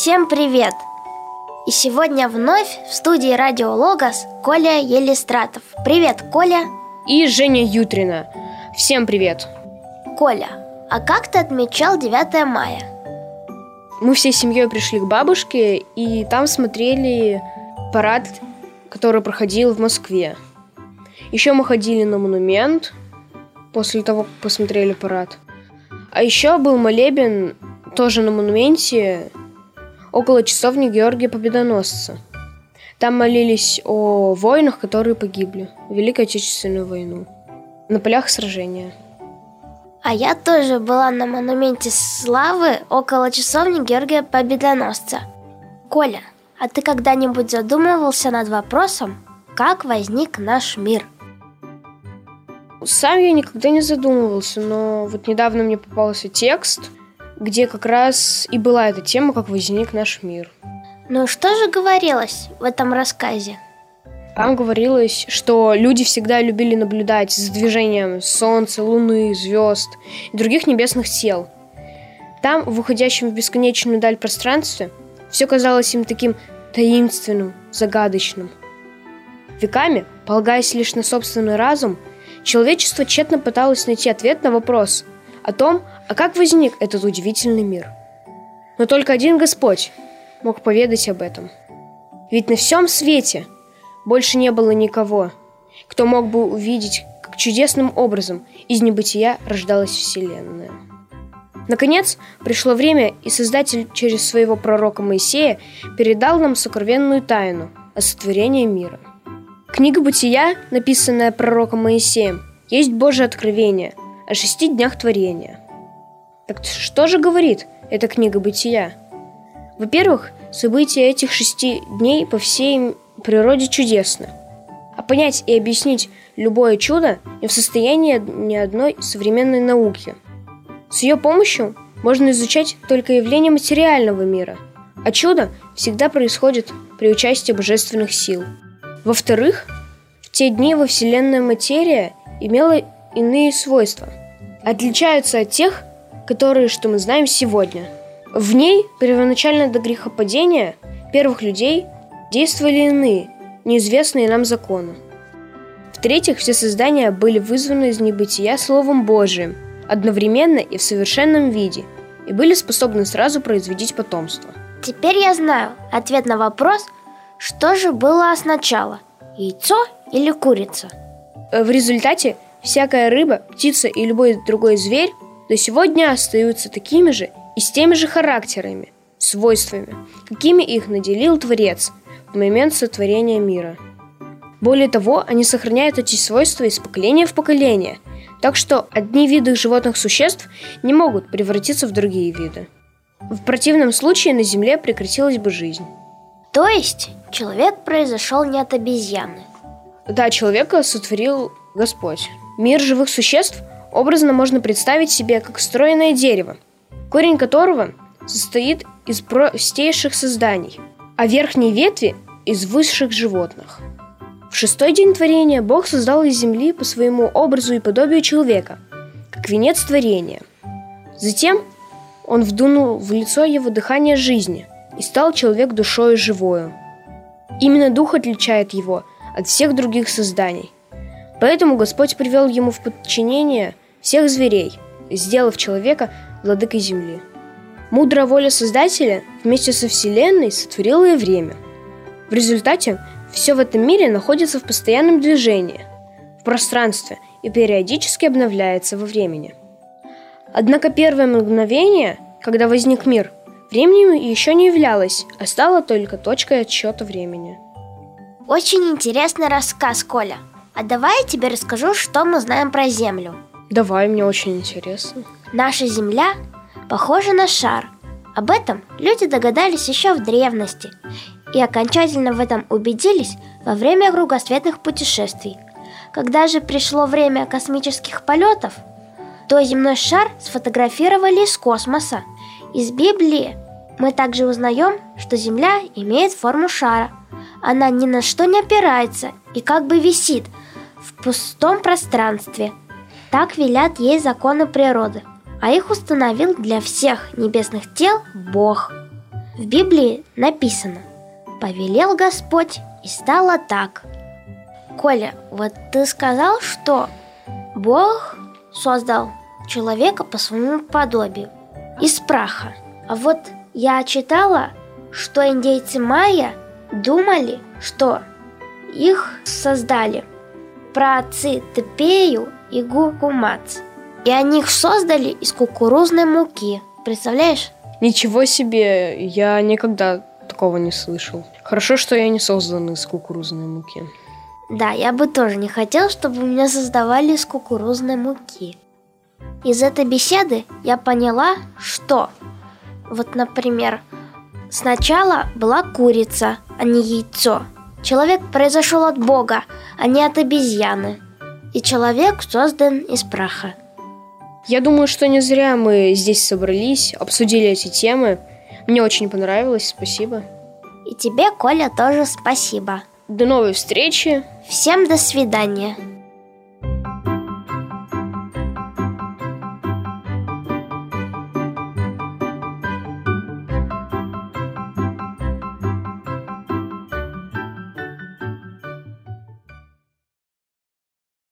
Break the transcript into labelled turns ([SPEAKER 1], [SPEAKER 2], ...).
[SPEAKER 1] Всем привет! И сегодня вновь в студии Радио Логос Коля Елистратов. Привет, Коля!
[SPEAKER 2] И Женя Ютрина. Всем привет!
[SPEAKER 1] Коля, а как ты отмечал 9 мая?
[SPEAKER 2] Мы всей семьей пришли к бабушке, и там смотрели парад, который проходил в Москве. Еще мы ходили на монумент после того, как посмотрели парад. А еще был молебен тоже на монументе около часовни Георгия Победоносца. Там молились о воинах, которые погибли в Великой Отечественную войну на полях сражения.
[SPEAKER 1] А я тоже была на монументе славы около часовни Георгия Победоносца. Коля, а ты когда-нибудь задумывался над вопросом, как возник наш мир?
[SPEAKER 2] Сам я никогда не задумывался, но вот недавно мне попался текст, где как раз и была эта тема, как возник наш мир.
[SPEAKER 1] Ну что же говорилось в этом рассказе?
[SPEAKER 2] Там говорилось, что люди всегда любили наблюдать за движением Солнца, Луны, звезд и других небесных тел. Там, в уходящем в бесконечную даль пространстве, все казалось им таким таинственным, загадочным. Веками, полагаясь лишь на собственный разум, человечество тщетно пыталось найти ответ на вопрос о том, а как возник этот удивительный мир. Но только один Господь мог поведать об этом. Ведь на всем свете больше не было никого, кто мог бы увидеть, как чудесным образом из небытия рождалась Вселенная. Наконец, пришло время, и Создатель через своего пророка Моисея передал нам сокровенную тайну о сотворении мира. Книга Бытия, написанная пророком Моисеем, есть Божие откровение о 6 днях творения. Так что же говорит эта книга Бытия? Во-первых, события этих 6 дней по всей природе чудесны. А понять и объяснить любое чудо не в состоянии ни одной современной науки. С ее помощью можно изучать только явления материального мира, а чудо всегда происходит при участии божественных сил. Во-вторых, в те дни во Вселенной материя имела иные свойства, отличаются от тех, которые, что мы знаем сегодня. В ней, первоначально до грехопадения первых людей, действовали иные, неизвестные нам законы. В-третьих, все создания были вызваны из небытия Словом Божиим, одновременно и в совершенном виде, и были способны сразу производить потомство.
[SPEAKER 1] Теперь я знаю ответ на вопрос, что же было сначала, яйцо или курица?
[SPEAKER 2] В результате всякая рыба, птица и любой другой зверь до сего дня остаются такими же и с теми же характерами, свойствами, какими их наделил Творец в момент сотворения мира. Более того, они сохраняют эти свойства из поколения в поколение, так что одни виды животных существ не могут превратиться в другие виды. В противном случае на Земле прекратилась бы жизнь.
[SPEAKER 1] То есть человек произошел не от обезьяны?
[SPEAKER 2] Да, человека сотворил Господь. Мир живых существ образно можно представить себе как стройное дерево, корень которого состоит из простейших созданий, а верхние ветви – из высших животных. В 6-й день творения Бог создал из земли по своему образу и подобию человека, как венец творения. Затем Он вдунул в лицо его дыхание жизни, и стал человек душою живою. Именно дух отличает его от всех других созданий. Поэтому Господь привел ему в подчинение всех зверей, сделав человека владыкой земли. Мудрая воля Создателя вместе со Вселенной сотворила и время. В результате все в этом мире находится в постоянном движении, в пространстве и периодически обновляется во времени. Однако первое мгновение, когда возник мир, временем еще не являлось, а стало только точкой отсчета времени.
[SPEAKER 1] Очень интересный рассказ, Коля. А давай я тебе расскажу, что мы знаем про Землю.
[SPEAKER 2] Давай, мне очень интересно.
[SPEAKER 1] Наша Земля похожа на шар. Об этом люди догадались еще в древности и окончательно в этом убедились во время кругосветных путешествий. Когда же пришло время космических полетов, то земной шар сфотографировали из космоса. Из Библии мы также узнаем, что Земля имеет форму шара. Она ни на что не опирается и как бы висит в пустом пространстве. Так велят ей законы природы, а их установил для всех небесных тел Бог. В Библии написано: «Повелел Господь, и стало так». Коля, вот ты сказал, что Бог создал человека по своему подобию, из праха. А вот я читала, что индейцы майя думали, что их создали праотцы Тепею и Гургумац. И они их создали из кукурузной муки. Представляешь?
[SPEAKER 2] Ничего себе, я никогда такого не слышал. Хорошо, что я не создан из кукурузной муки.
[SPEAKER 1] Да, я бы тоже не хотел, чтобы меня создавали из кукурузной муки. Из этой беседы я поняла, что, вот, например, сначала была курица, а не яйцо. Человек произошел от Бога, а не от обезьяны. И человек создан из праха.
[SPEAKER 2] Я думаю, что не зря мы здесь собрались, обсудили эти темы. Мне очень понравилось, спасибо.
[SPEAKER 1] И тебе, Коля, тоже спасибо.
[SPEAKER 2] До новой встречи.
[SPEAKER 1] Всем до свидания.